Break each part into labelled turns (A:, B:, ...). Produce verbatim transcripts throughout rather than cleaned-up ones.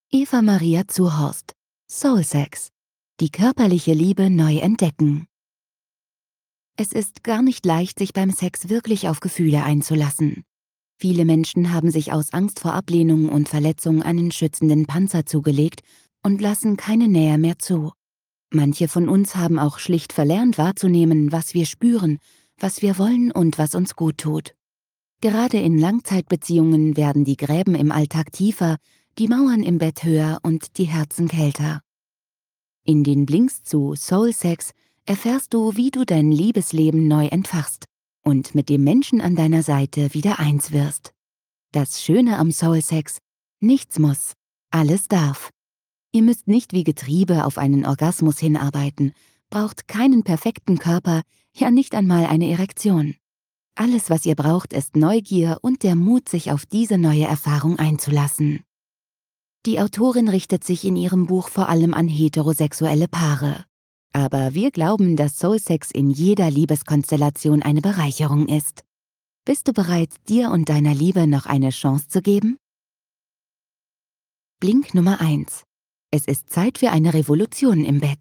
A: Eva Maria Zuhorst. Soul Sex. Die körperliche Liebe neu entdecken. Es ist gar nicht leicht, sich beim Sex wirklich auf Gefühle einzulassen. Viele Menschen haben sich aus Angst vor Ablehnung und Verletzung einen schützenden Panzer zugelegt und lassen keine Nähe mehr zu. Manche von uns haben auch schlicht verlernt wahrzunehmen, was wir spüren, was wir wollen und was uns gut tut. Gerade in Langzeitbeziehungen werden die Gräben im Alltag tiefer, die Mauern im Bett höher und die Herzen kälter. In den Blinks zu Soul Sex erfährst du, wie du dein Liebesleben neu entfachst und mit dem Menschen an deiner Seite wieder eins wirst. Das Schöne am Soul Sex: nichts muss, alles darf. Ihr müsst nicht wie Getriebe auf einen Orgasmus hinarbeiten, braucht keinen perfekten Körper, ja nicht einmal eine Erektion. Alles, was ihr braucht, ist Neugier und der Mut, sich auf diese neue Erfahrung einzulassen. Die Autorin richtet sich in ihrem Buch vor allem an heterosexuelle Paare. Aber wir glauben, dass Soulsex in jeder Liebeskonstellation eine Bereicherung ist. Bist du bereit, dir und deiner Liebe noch eine Chance zu geben? Blink Nummer eins. Es ist Zeit für eine Revolution im Bett.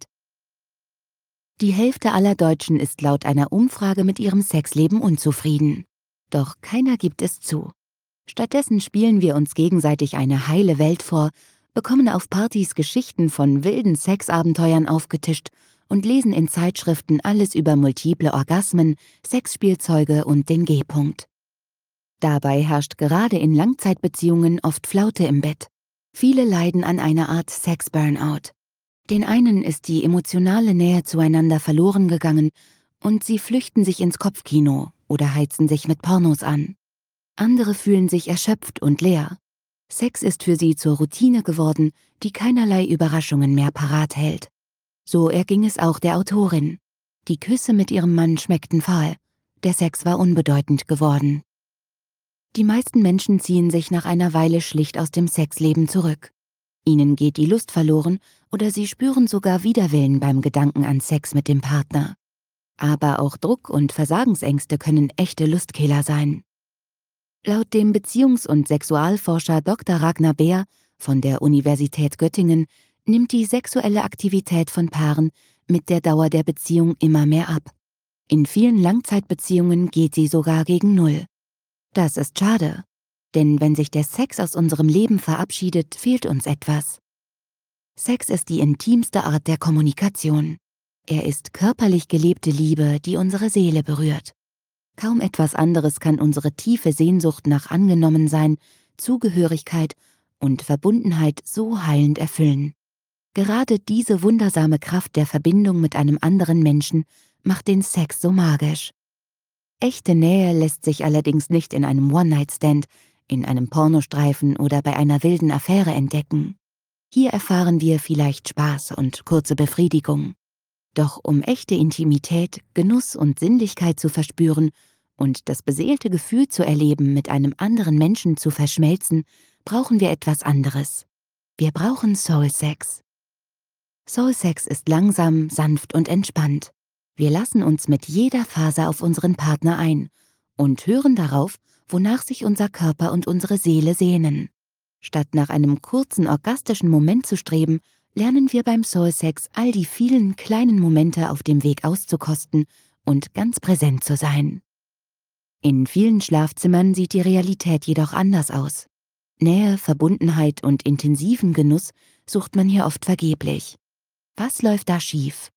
A: Die Hälfte aller Deutschen ist laut einer Umfrage mit ihrem Sexleben unzufrieden. Doch keiner gibt es zu. Stattdessen spielen wir uns gegenseitig eine heile Welt vor, bekommen auf Partys Geschichten von wilden Sexabenteuern aufgetischt und lesen in Zeitschriften alles über multiple Orgasmen, Sexspielzeuge und den G-Punkt. Dabei herrscht gerade in Langzeitbeziehungen oft Flaute im Bett. Viele leiden an einer Art Sex-Burnout. Den einen ist die emotionale Nähe zueinander verloren gegangen und sie flüchten sich ins Kopfkino oder heizen sich mit Pornos an. Andere fühlen sich erschöpft und leer. Sex ist für sie zur Routine geworden, die keinerlei Überraschungen mehr parat hält. So erging es auch der Autorin. Die Küsse mit ihrem Mann schmeckten fahl. Der Sex war unbedeutend geworden. Die meisten Menschen ziehen sich nach einer Weile schlicht aus dem Sexleben zurück. Ihnen geht die Lust verloren oder sie spüren sogar Widerwillen beim Gedanken an Sex mit dem Partner. Aber auch Druck und Versagensängste können echte Lustkiller sein. Laut dem Beziehungs- und Sexualforscher Doktor Ragnar Beer von der Universität Göttingen nimmt die sexuelle Aktivität von Paaren mit der Dauer der Beziehung immer mehr ab. In vielen Langzeitbeziehungen geht sie sogar gegen Null. Das ist schade, denn wenn sich der Sex aus unserem Leben verabschiedet, fehlt uns etwas. Sex ist die intimste Art der Kommunikation. Er ist körperlich gelebte Liebe, die unsere Seele berührt. Kaum etwas anderes kann unsere tiefe Sehnsucht nach Angenommensein, Zugehörigkeit und Verbundenheit so heilend erfüllen. Gerade diese wundersame Kraft der Verbindung mit einem anderen Menschen macht den Sex so magisch. Echte Nähe lässt sich allerdings nicht in einem One-Night-Stand, in einem Pornostreifen oder bei einer wilden Affäre entdecken. Hier erfahren wir vielleicht Spaß und kurze Befriedigung. Doch um echte Intimität, Genuss und Sinnlichkeit zu verspüren und das beseelte Gefühl zu erleben, mit einem anderen Menschen zu verschmelzen, brauchen wir etwas anderes. Wir brauchen Soul Sex. Soul Sex ist langsam, sanft und entspannt. Wir lassen uns mit jeder Faser auf unseren Partner ein und hören darauf, wonach sich unser Körper und unsere Seele sehnen. Statt nach einem kurzen orgastischen Moment zu streben, lernen wir beim Soul Sex all die vielen kleinen Momente auf dem Weg auszukosten und ganz präsent zu sein. In vielen Schlafzimmern sieht die Realität jedoch anders aus. Nähe, Verbundenheit und intensiven Genuss sucht man hier oft vergeblich. Was läuft da schief?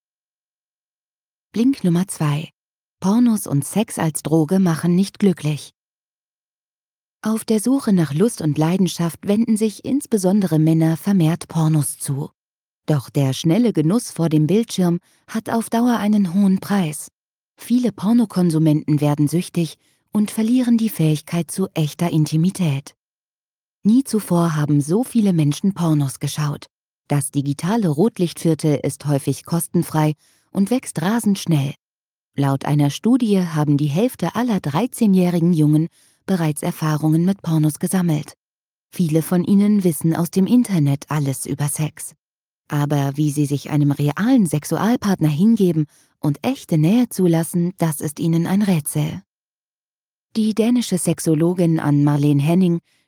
A: Blink Nummer zwei. Pornos und Sex als Droge machen nicht glücklich. Auf der Suche nach Lust und Leidenschaft wenden sich insbesondere Männer vermehrt Pornos zu. Doch der schnelle Genuss vor dem Bildschirm hat auf Dauer einen hohen Preis. Viele Pornokonsumenten werden süchtig und verlieren die Fähigkeit zu echter Intimität. Nie zuvor haben so viele Menschen Pornos geschaut. Das digitale Rotlichtviertel ist häufig kostenfrei und wächst rasend schnell. Laut einer Studie haben die Hälfte aller dreizehnjährigen Jungen bereits Erfahrungen mit Pornos gesammelt. Viele von ihnen wissen aus dem Internet alles über Sex. Aber wie sie sich einem realen Sexualpartner hingeben und echte Nähe zulassen, das ist ihnen ein Rätsel. Die dänische Sexologin Ann Marlene Henning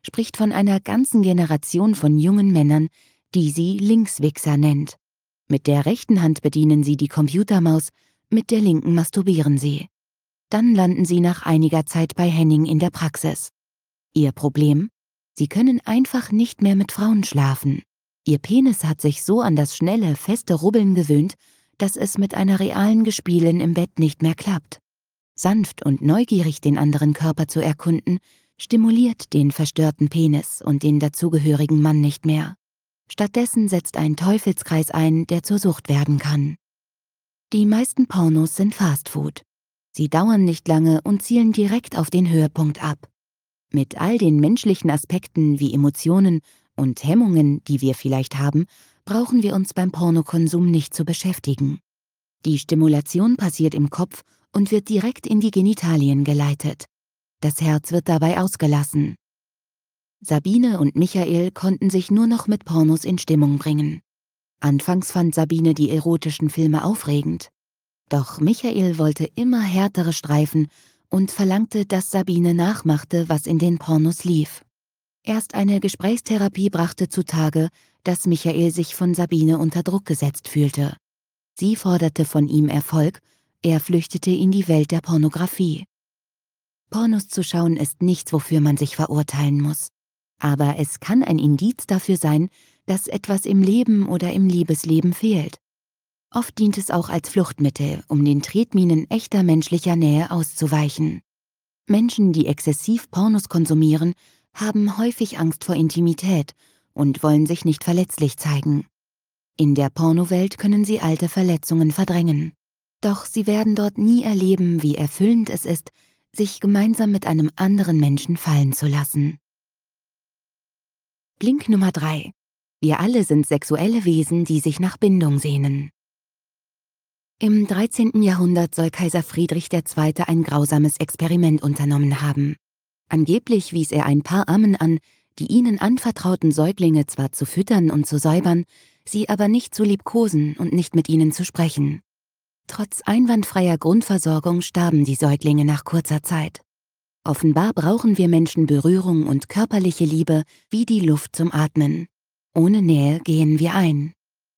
A: spricht von einer ganzen Generation von jungen Männern, die sie Linkswichser nennt. Mit der rechten Hand bedienen sie die Computermaus, mit der linken masturbieren sie. Dann landen sie nach einiger Zeit bei Henning in der Praxis. Ihr Problem? Sie können einfach nicht mehr mit Frauen schlafen. Ihr Penis hat sich so an das schnelle, feste Rubbeln gewöhnt, dass es mit einer realen Gespielin im Bett nicht mehr klappt. Sanft und neugierig den anderen Körper zu erkunden, stimuliert den verstörten Penis und den dazugehörigen Mann nicht mehr. Stattdessen setzt ein Teufelskreis ein, der zur Sucht werden kann. Die meisten Pornos sind Fastfood. Sie dauern nicht lange und zielen direkt auf den Höhepunkt ab. Mit all den menschlichen Aspekten wie Emotionen und Hemmungen, die wir vielleicht haben, brauchen wir uns beim Pornokonsum nicht zu beschäftigen. Die Stimulation passiert im Kopf und wird direkt in die Genitalien geleitet. Das Herz wird dabei ausgelassen. Sabine und Michael konnten sich nur noch mit Pornos in Stimmung bringen. Anfangs fand Sabine die erotischen Filme aufregend. Doch Michael wollte immer härtere Streifen und verlangte, dass Sabine nachmachte, was in den Pornos lief. Erst eine Gesprächstherapie brachte zutage, dass Michael sich von Sabine unter Druck gesetzt fühlte. Sie forderte von ihm Erfolg, er flüchtete in die Welt der Pornografie. Pornos zu schauen ist nichts, wofür man sich verurteilen muss. Aber es kann ein Indiz dafür sein, dass etwas im Leben oder im Liebesleben fehlt. Oft dient es auch als Fluchtmittel, um den Tretminen echter menschlicher Nähe auszuweichen. Menschen, die exzessiv Pornos konsumieren, haben häufig Angst vor Intimität und wollen sich nicht verletzlich zeigen. In der Pornowelt können sie alte Verletzungen verdrängen. Doch sie werden dort nie erleben, wie erfüllend es ist, sich gemeinsam mit einem anderen Menschen fallen zu lassen. Blink Nummer drei. Wir alle sind sexuelle Wesen, die sich nach Bindung sehnen. Im dreizehnten Jahrhundert soll Kaiser Friedrich der Zweite ein grausames Experiment unternommen haben. Angeblich wies er ein paar Ammen an, die ihnen anvertrauten Säuglinge zwar zu füttern und zu säubern, sie aber nicht zu liebkosen und nicht mit ihnen zu sprechen. Trotz einwandfreier Grundversorgung starben die Säuglinge nach kurzer Zeit. Offenbar brauchen wir Menschen Berührung und körperliche Liebe wie die Luft zum Atmen. Ohne Nähe gehen wir ein.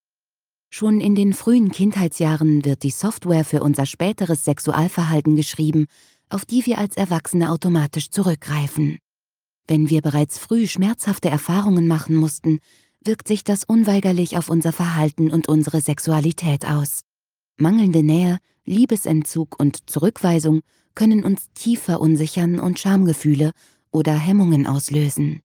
A: Schon in den frühen Kindheitsjahren wird die Software für unser späteres Sexualverhalten geschrieben, auf die wir als Erwachsene automatisch zurückgreifen. Wenn wir bereits früh schmerzhafte Erfahrungen machen mussten, wirkt sich das unweigerlich auf unser Verhalten und unsere Sexualität aus. Mangelnde Nähe, Liebesentzug und Zurückweisung können uns tief verunsichern und Schamgefühle oder Hemmungen auslösen.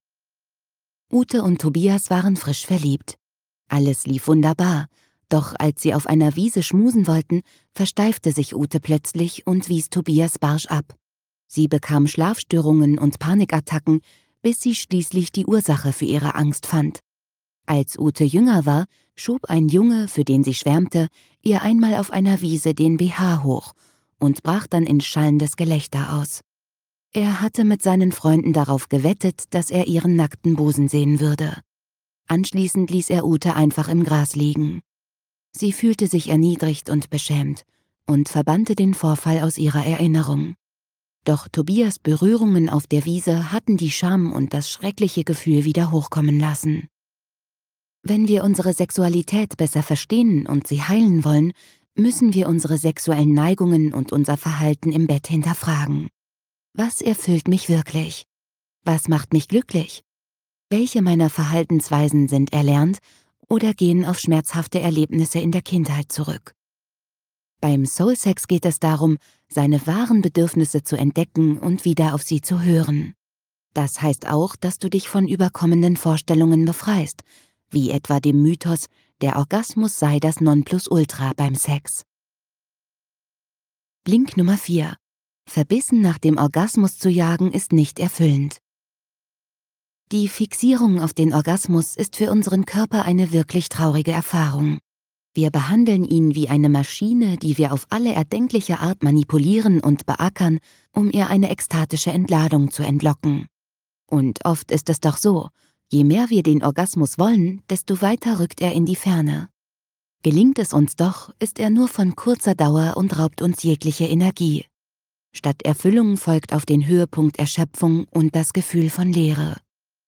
A: Ute und Tobias waren frisch verliebt. Alles lief wunderbar, doch als sie auf einer Wiese schmusen wollten, versteifte sich Ute plötzlich und wies Tobias barsch ab. Sie bekam Schlafstörungen und Panikattacken, bis sie schließlich die Ursache für ihre Angst fand. Als Ute jünger war, schob ein Junge, für den sie schwärmte, ihr einmal auf einer Wiese den B H hoch und brach dann in schallendes Gelächter aus. Er hatte mit seinen Freunden darauf gewettet, dass er ihren nackten Busen sehen würde. Anschließend ließ er Ute einfach im Gras liegen. Sie fühlte sich erniedrigt und beschämt und verbannte den Vorfall aus ihrer Erinnerung. Doch Tobias' Berührungen auf der Wiese hatten die Scham und das schreckliche Gefühl wieder hochkommen lassen. Wenn wir unsere Sexualität besser verstehen und sie heilen wollen, müssen wir unsere sexuellen Neigungen und unser Verhalten im Bett hinterfragen. Was erfüllt mich wirklich? Was macht mich glücklich? Welche meiner Verhaltensweisen sind erlernt oder gehen auf schmerzhafte Erlebnisse in der Kindheit zurück? Beim Soulsex geht es darum, seine wahren Bedürfnisse zu entdecken und wieder auf sie zu hören. Das heißt auch, dass du dich von überkommenen Vorstellungen befreist, wie etwa dem Mythos, der Orgasmus sei das Nonplusultra beim Sex. Blink Nummer vier. Verbissen nach dem Orgasmus zu jagen ist nicht erfüllend. Die Fixierung auf den Orgasmus ist für unseren Körper eine wirklich traurige Erfahrung. Wir behandeln ihn wie eine Maschine, die wir auf alle erdenkliche Art manipulieren und beackern, um ihr eine ekstatische Entladung zu entlocken. Und oft ist es doch so, je mehr wir den Orgasmus wollen, desto weiter rückt er in die Ferne. Gelingt es uns doch, ist er nur von kurzer Dauer und raubt uns jegliche Energie. Statt Erfüllung folgt auf den Höhepunkt Erschöpfung und das Gefühl von Leere.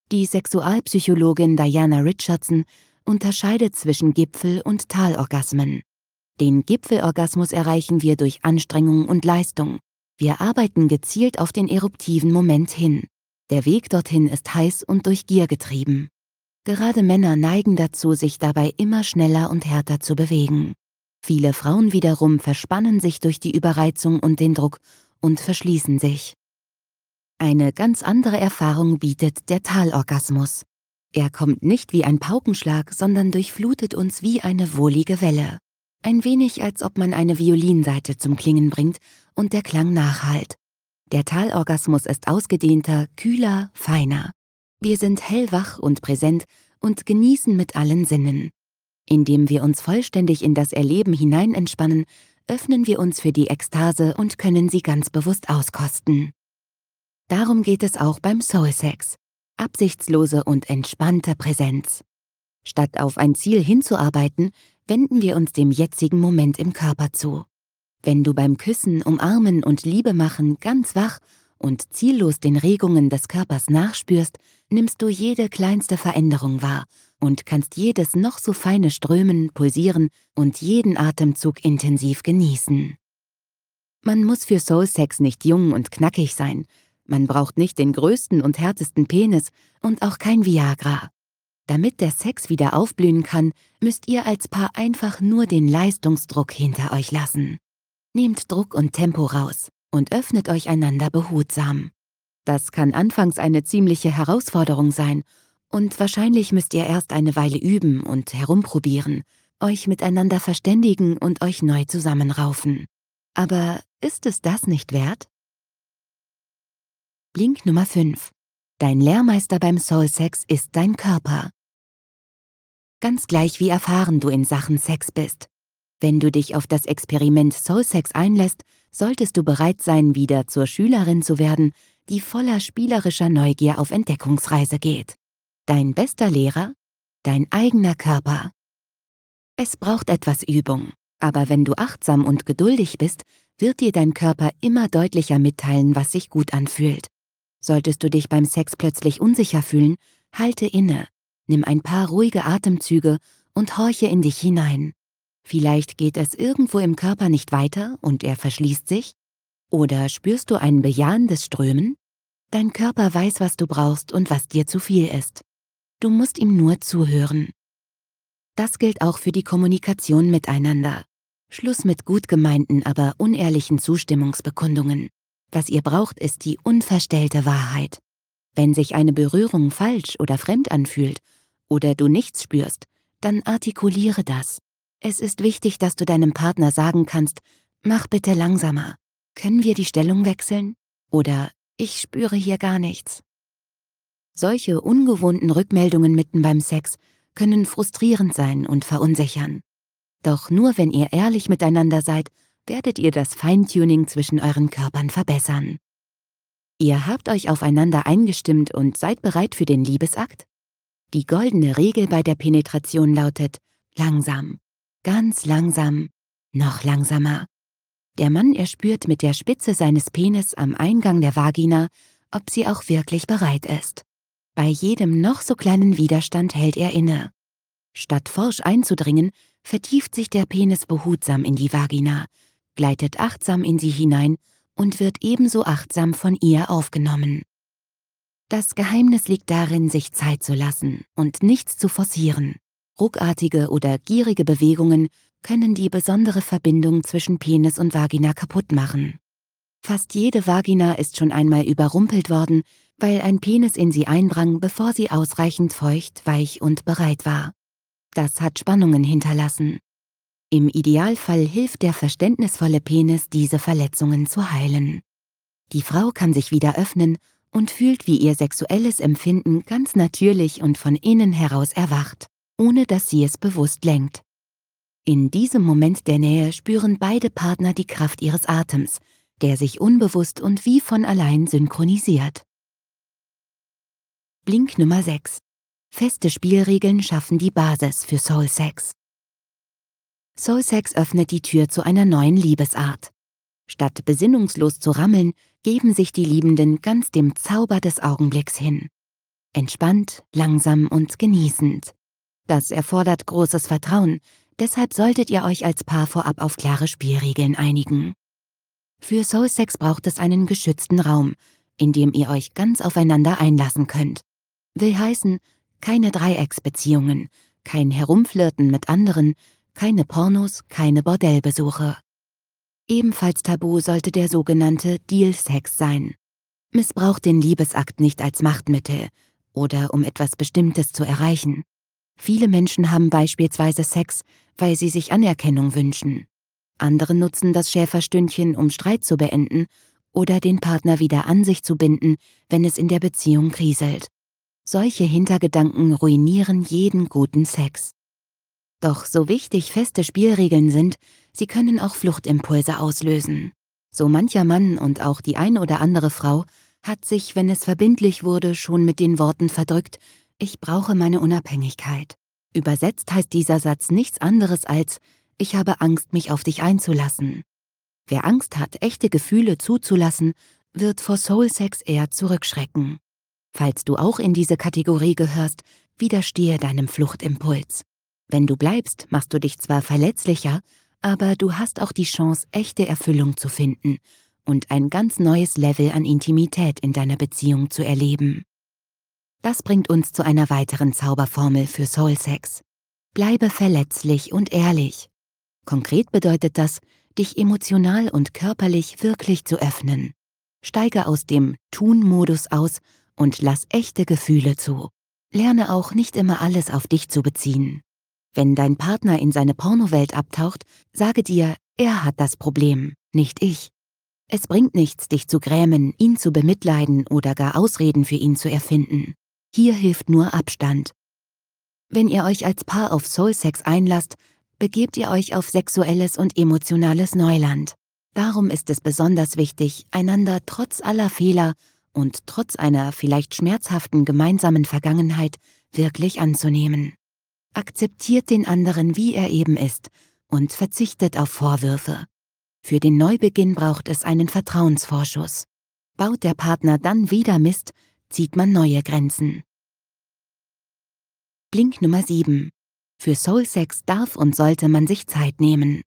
A: Die Sexualpsychologin Diana Richardson unterscheidet zwischen Gipfel- und Talorgasmen. Den Gipfelorgasmus erreichen wir durch Anstrengung und Leistung. Wir arbeiten gezielt auf den eruptiven Moment hin. Der Weg dorthin ist heiß und durch Gier getrieben. Gerade Männer neigen dazu, sich dabei immer schneller und härter zu bewegen. Viele Frauen wiederum verspannen sich durch die Überreizung und den Druck und verschließen sich. Eine ganz andere Erfahrung bietet der Talorgasmus. Er kommt nicht wie ein Paukenschlag, sondern durchflutet uns wie eine wohlige Welle. Ein wenig, als ob man eine Violinsaite zum Klingen bringt und der Klang nachhallt. Der Talorgasmus ist ausgedehnter, kühler, feiner. Wir sind hellwach und präsent und genießen mit allen Sinnen. Indem wir uns vollständig in das Erleben hinein entspannen, öffnen wir uns für die Ekstase und können sie ganz bewusst auskosten. Darum geht es auch beim Soul-Sex. Absichtslose und entspannte Präsenz. Statt auf ein Ziel hinzuarbeiten, wenden wir uns dem jetzigen Moment im Körper zu. Wenn du beim Küssen, Umarmen und Liebe machen ganz wach und ziellos den Regungen des Körpers nachspürst, nimmst du jede kleinste Veränderung wahr und kannst jedes noch so feine Strömen, Pulsieren und jeden Atemzug intensiv genießen. Man muss für Soul-Sex nicht jung und knackig sein. Man braucht nicht den größten und härtesten Penis und auch kein Viagra. Damit der Sex wieder aufblühen kann, müsst ihr als Paar einfach nur den Leistungsdruck hinter euch lassen. Nehmt Druck und Tempo raus und öffnet euch einander behutsam. Das kann anfangs eine ziemliche Herausforderung sein und wahrscheinlich müsst ihr erst eine Weile üben und herumprobieren, euch miteinander verständigen und euch neu zusammenraufen. Aber ist es das nicht wert? Blink Nummer fünf. Dein Lehrmeister beim Soul-Sex ist dein Körper. Ganz gleich wie erfahren du in Sachen Sex bist. Wenn du dich auf das Experiment Soul-Sex einlässt, solltest du bereit sein, wieder zur Schülerin zu werden, die voller spielerischer Neugier auf Entdeckungsreise geht. Dein bester Lehrer? Dein eigener Körper. Es braucht etwas Übung, aber wenn du achtsam und geduldig bist, wird dir dein Körper immer deutlicher mitteilen, was sich gut anfühlt. Solltest du dich beim Sex plötzlich unsicher fühlen, halte inne, nimm ein paar ruhige Atemzüge und horche in dich hinein. Vielleicht geht es irgendwo im Körper nicht weiter und er verschließt sich? Oder spürst du ein bejahendes Strömen? Dein Körper weiß, was du brauchst und was dir zu viel ist. Du musst ihm nur zuhören. Das gilt auch für die Kommunikation miteinander. Schluss mit gut gemeinten, aber unehrlichen Zustimmungsbekundungen. Was ihr braucht, ist die unverstellte Wahrheit. Wenn sich eine Berührung falsch oder fremd anfühlt oder du nichts spürst, dann artikuliere das. Es ist wichtig, dass du deinem Partner sagen kannst, mach bitte langsamer. Können wir die Stellung wechseln? Oder ich spüre hier gar nichts. Solche ungewohnten Rückmeldungen mitten beim Sex können frustrierend sein und verunsichern. Doch nur wenn ihr ehrlich miteinander seid, werdet ihr das Feintuning zwischen euren Körpern verbessern. Ihr habt euch aufeinander eingestimmt und seid bereit für den Liebesakt? Die goldene Regel bei der Penetration lautet: langsam, ganz langsam, noch langsamer. Der Mann erspürt mit der Spitze seines Penis am Eingang der Vagina, ob sie auch wirklich bereit ist. Bei jedem noch so kleinen Widerstand hält er inne. Statt forsch einzudringen, vertieft sich der Penis behutsam in die Vagina, gleitet achtsam in sie hinein und wird ebenso achtsam von ihr aufgenommen. Das Geheimnis liegt darin, sich Zeit zu lassen und nichts zu forcieren. Ruckartige oder gierige Bewegungen können die besondere Verbindung zwischen Penis und Vagina kaputt machen. Fast jede Vagina ist schon einmal überrumpelt worden, weil ein Penis in sie eindrang, bevor sie ausreichend feucht, weich und bereit war. Das hat Spannungen hinterlassen. Im Idealfall hilft der verständnisvolle Penis, diese Verletzungen zu heilen. Die Frau kann sich wieder öffnen und fühlt, wie ihr sexuelles Empfinden ganz natürlich und von innen heraus erwacht, ohne dass sie es bewusst lenkt. In diesem Moment der Nähe spüren beide Partner die Kraft ihres Atems, der sich unbewusst und wie von allein synchronisiert. Blink Nummer sechs. Feste Spielregeln schaffen die Basis für Soul-Sex. Soul-Sex öffnet die Tür zu einer neuen Liebesart. Statt besinnungslos zu rammeln, geben sich die Liebenden ganz dem Zauber des Augenblicks hin. Entspannt, langsam und genießend. Das erfordert großes Vertrauen, deshalb solltet ihr euch als Paar vorab auf klare Spielregeln einigen. Für Soulsex braucht es einen geschützten Raum, in dem ihr euch ganz aufeinander einlassen könnt. Will heißen, keine Dreiecksbeziehungen, kein Herumflirten mit anderen, keine Pornos, keine Bordellbesuche. Ebenfalls tabu sollte der sogenannte Deal-Sex sein. Missbraucht den Liebesakt nicht als Machtmittel oder um etwas Bestimmtes zu erreichen. Viele Menschen haben beispielsweise Sex, weil sie sich Anerkennung wünschen. Andere nutzen das Schäferstündchen, um Streit zu beenden oder den Partner wieder an sich zu binden, wenn es in der Beziehung kriselt. Solche Hintergedanken ruinieren jeden guten Sex. Doch so wichtig feste Spielregeln sind, sie können auch Fluchtimpulse auslösen. So mancher Mann und auch die ein oder andere Frau hat sich, wenn es verbindlich wurde, schon mit den Worten verdrückt: „Ich brauche meine Unabhängigkeit." Übersetzt heißt dieser Satz nichts anderes als: „Ich habe Angst, mich auf dich einzulassen." Wer Angst hat, echte Gefühle zuzulassen, wird vor Soulsex eher zurückschrecken. Falls du auch in diese Kategorie gehörst, widerstehe deinem Fluchtimpuls. Wenn du bleibst, machst du dich zwar verletzlicher, aber du hast auch die Chance, echte Erfüllung zu finden und ein ganz neues Level an Intimität in deiner Beziehung zu erleben. Das bringt uns zu einer weiteren Zauberformel für Soulsex. Bleibe verletzlich und ehrlich. Konkret bedeutet das, dich emotional und körperlich wirklich zu öffnen. Steige aus dem Tun-Modus aus und lass echte Gefühle zu. Lerne auch, nicht immer alles auf dich zu beziehen. Wenn dein Partner in seine Pornowelt abtaucht, sage dir, er hat das Problem, nicht ich. Es bringt nichts, dich zu grämen, ihn zu bemitleiden oder gar Ausreden für ihn zu erfinden. Hier hilft nur Abstand. Wenn ihr euch als Paar auf Soulsex einlasst, begebt ihr euch auf sexuelles und emotionales Neuland. Darum ist es besonders wichtig, einander trotz aller Fehler und trotz einer vielleicht schmerzhaften gemeinsamen Vergangenheit wirklich anzunehmen. Akzeptiert den anderen, wie er eben ist, und verzichtet auf Vorwürfe. Für den Neubeginn braucht es einen Vertrauensvorschuss. Baut der Partner dann wieder Mist, zieht man neue Grenzen. Blink Nummer sieben. Für Soulsex darf und sollte man sich Zeit nehmen.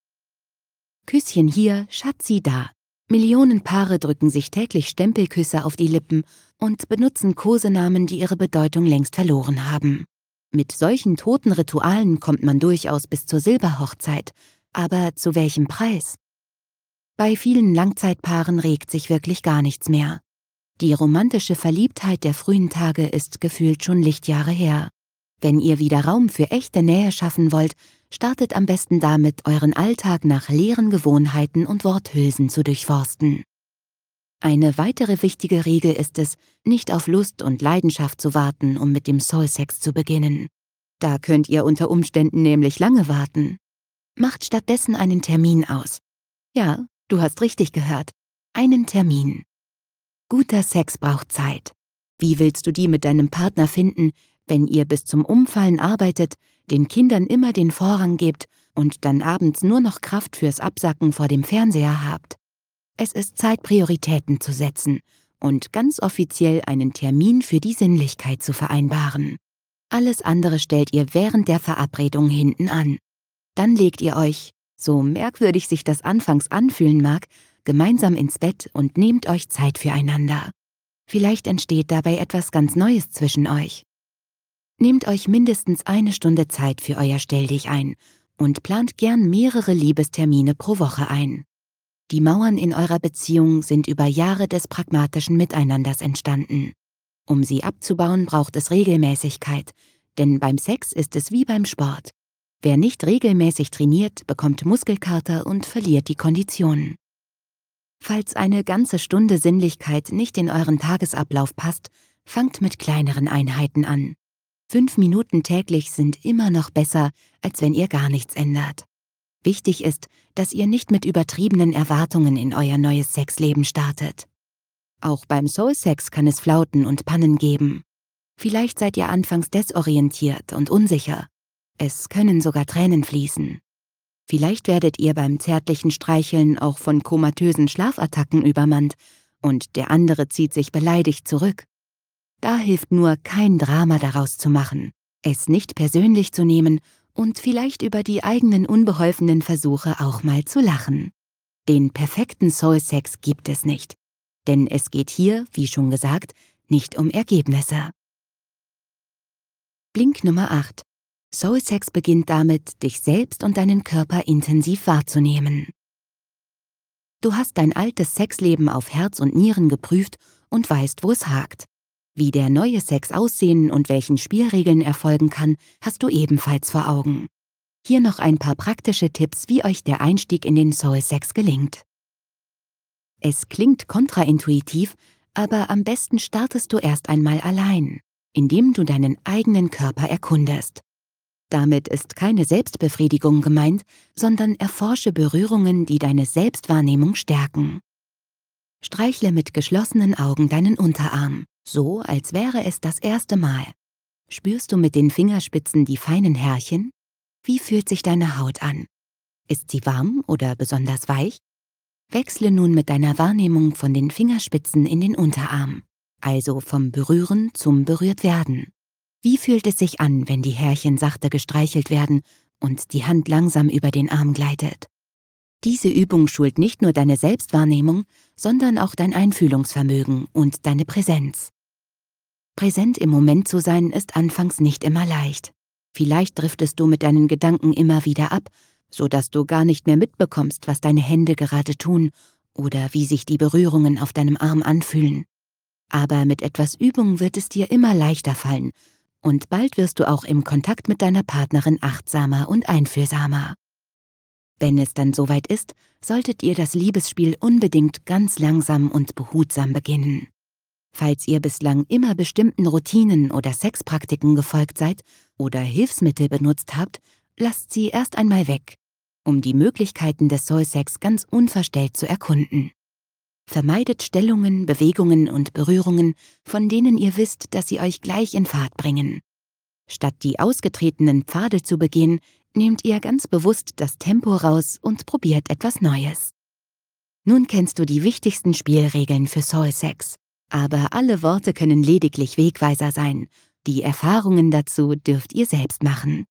A: Küsschen hier, Schatzi da. Millionen Paare drücken sich täglich Stempelküsse auf die Lippen und benutzen Kosenamen, die ihre Bedeutung längst verloren haben. Mit solchen toten Ritualen kommt man durchaus bis zur Silberhochzeit. Aber zu welchem Preis? Bei vielen Langzeitpaaren regt sich wirklich gar nichts mehr. Die romantische Verliebtheit der frühen Tage ist gefühlt schon Lichtjahre her. Wenn ihr wieder Raum für echte Nähe schaffen wollt, startet am besten damit, euren Alltag nach leeren Gewohnheiten und Worthülsen zu durchforsten. Eine weitere wichtige Regel ist es, nicht auf Lust und Leidenschaft zu warten, um mit dem Soulsex zu beginnen. Da könnt ihr unter Umständen nämlich lange warten. Macht stattdessen einen Termin aus. Ja, du hast richtig gehört. Einen Termin. Guter Sex braucht Zeit. Wie willst du die mit deinem Partner finden, wenn ihr bis zum Umfallen arbeitet, den Kindern immer den Vorrang gebt und dann abends nur noch Kraft fürs Absacken vor dem Fernseher habt? Es ist Zeit, Prioritäten zu setzen und ganz offiziell einen Termin für die Sinnlichkeit zu vereinbaren. Alles andere stellt ihr während der Verabredung hinten an. Dann legt ihr euch, so merkwürdig sich das anfangs anfühlen mag, gemeinsam ins Bett und nehmt euch Zeit füreinander. Vielleicht entsteht dabei etwas ganz Neues zwischen euch. Nehmt euch mindestens eine Stunde Zeit für euer Stelldichein und plant gern mehrere Liebestermine pro Woche ein. Die Mauern in eurer Beziehung sind über Jahre des pragmatischen Miteinanders entstanden. Um sie abzubauen, braucht es Regelmäßigkeit, denn beim Sex ist es wie beim Sport. Wer nicht regelmäßig trainiert, bekommt Muskelkater und verliert die Kondition. Falls eine ganze Stunde Sinnlichkeit nicht in euren Tagesablauf passt, fangt mit kleineren Einheiten an. Fünf Minuten täglich sind immer noch besser, als wenn ihr gar nichts ändert. Wichtig ist, dass ihr nicht mit übertriebenen Erwartungen in euer neues Sexleben startet. Auch beim Soulsex kann es Flauten und Pannen geben. Vielleicht seid ihr anfangs desorientiert und unsicher. Es können sogar Tränen fließen. Vielleicht werdet ihr beim zärtlichen Streicheln auch von komatösen Schlafattacken übermannt und der andere zieht sich beleidigt zurück. Da hilft nur, kein Drama daraus zu machen, es nicht persönlich zu nehmen und vielleicht über die eigenen unbeholfenen Versuche auch mal zu lachen. Den perfekten Soul-Sex gibt es nicht. Denn es geht hier, wie schon gesagt, nicht um Ergebnisse. Blink Nummer acht. Soul-Sex beginnt damit, dich selbst und deinen Körper intensiv wahrzunehmen. Du hast dein altes Sexleben auf Herz und Nieren geprüft und weißt, wo es hakt. Wie der neue Sex aussehen und welchen Spielregeln er folgen kann, hast du ebenfalls vor Augen. Hier noch ein paar praktische Tipps, wie euch der Einstieg in den Soul-Sex gelingt. Es klingt kontraintuitiv, aber am besten startest du erst einmal allein, indem du deinen eigenen Körper erkundest. Damit ist keine Selbstbefriedigung gemeint, sondern erforsche Berührungen, die deine Selbstwahrnehmung stärken. Streichle mit geschlossenen Augen deinen Unterarm, so als wäre es das erste Mal. Spürst du mit den Fingerspitzen die feinen Härchen? Wie fühlt sich deine Haut an? Ist sie warm oder besonders weich? Wechsle nun mit deiner Wahrnehmung von den Fingerspitzen in den Unterarm, also vom Berühren zum Berührtwerden. Wie fühlt es sich an, wenn die Härchen sachte gestreichelt werden und die Hand langsam über den Arm gleitet? Diese Übung schult nicht nur deine Selbstwahrnehmung, sondern auch dein Einfühlungsvermögen und deine Präsenz. Präsent im Moment zu sein, ist anfangs nicht immer leicht. Vielleicht driftest du mit deinen Gedanken immer wieder ab, sodass du gar nicht mehr mitbekommst, was deine Hände gerade tun oder wie sich die Berührungen auf deinem Arm anfühlen. Aber mit etwas Übung wird es dir immer leichter fallen und bald wirst du auch im Kontakt mit deiner Partnerin achtsamer und einfühlsamer. Wenn es dann soweit ist, solltet ihr das Liebesspiel unbedingt ganz langsam und behutsam beginnen. Falls ihr bislang immer bestimmten Routinen oder Sexpraktiken gefolgt seid oder Hilfsmittel benutzt habt, lasst sie erst einmal weg, um die Möglichkeiten des Soul-Sex ganz unverstellt zu erkunden. Vermeidet Stellungen, Bewegungen und Berührungen, von denen ihr wisst, dass sie euch gleich in Fahrt bringen. Statt die ausgetretenen Pfade zu begehen, nehmt ihr ganz bewusst das Tempo raus und probiert etwas Neues. Nun kennst du die wichtigsten Spielregeln für Soul-Sex, aber alle Worte können lediglich Wegweiser sein. Die Erfahrungen dazu dürft ihr selbst machen.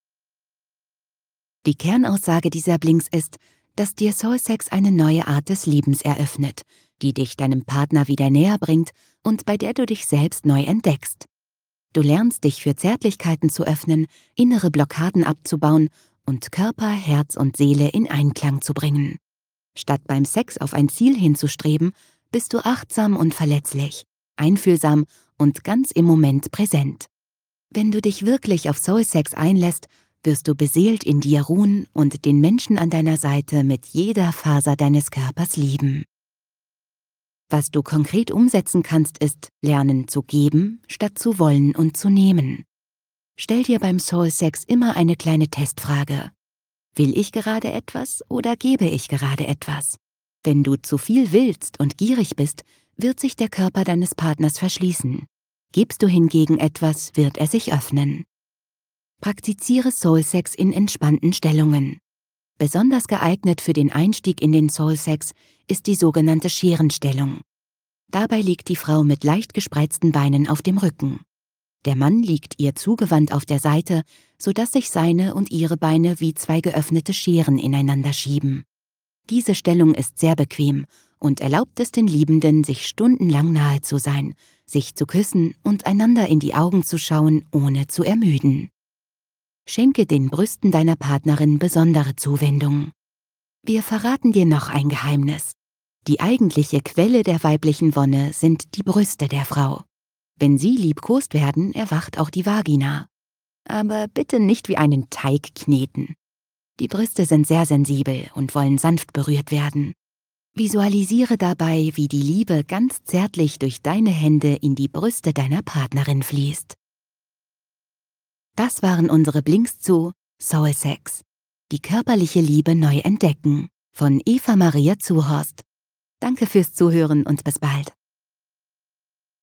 A: Die Kernaussage dieser Blinks ist, dass dir Soul-Sex eine neue Art des Liebens eröffnet, die dich deinem Partner wieder näher bringt und bei der du dich selbst neu entdeckst. Du lernst dich für Zärtlichkeiten zu öffnen, innere Blockaden abzubauen und Körper, Herz und Seele in Einklang zu bringen. Statt beim Sex auf ein Ziel hinzustreben, bist du achtsam und verletzlich, einfühlsam und ganz im Moment präsent. Wenn du dich wirklich auf Soul-Sex einlässt, wirst du beseelt in dir ruhen und den Menschen an deiner Seite mit jeder Faser deines Körpers lieben. Was du konkret umsetzen kannst, ist, lernen zu geben, statt zu wollen und zu nehmen. Stell dir beim Soul-Sex immer eine kleine Testfrage. Will ich gerade etwas oder gebe ich gerade etwas? Wenn du zu viel willst und gierig bist, wird sich der Körper deines Partners verschließen. Gibst du hingegen etwas, wird er sich öffnen. Praktiziere Soul-Sex in entspannten Stellungen. Besonders geeignet für den Einstieg in den Soul-Sex ist die sogenannte Scherenstellung. Dabei liegt die Frau mit leicht gespreizten Beinen auf dem Rücken. Der Mann liegt ihr zugewandt auf der Seite, sodass sich seine und ihre Beine wie zwei geöffnete Scheren ineinander schieben. Diese Stellung ist sehr bequem und erlaubt es den Liebenden, sich stundenlang nahe zu sein, sich zu küssen und einander in die Augen zu schauen, ohne zu ermüden. Schenke den Brüsten deiner Partnerin besondere Zuwendung. Wir verraten dir noch ein Geheimnis. Die eigentliche Quelle der weiblichen Wonne sind die Brüste der Frau. Wenn sie liebkost werden, erwacht auch die Vagina. Aber bitte nicht wie einen Teig kneten. Die Brüste sind sehr sensibel und wollen sanft berührt werden. Visualisiere dabei, wie die Liebe ganz zärtlich durch deine Hände in die Brüste deiner Partnerin fließt. Das waren unsere Blinks zu Soul-Sex. Die körperliche Liebe neu entdecken von Eva Maria Zuhorst. Danke fürs Zuhören und bis bald.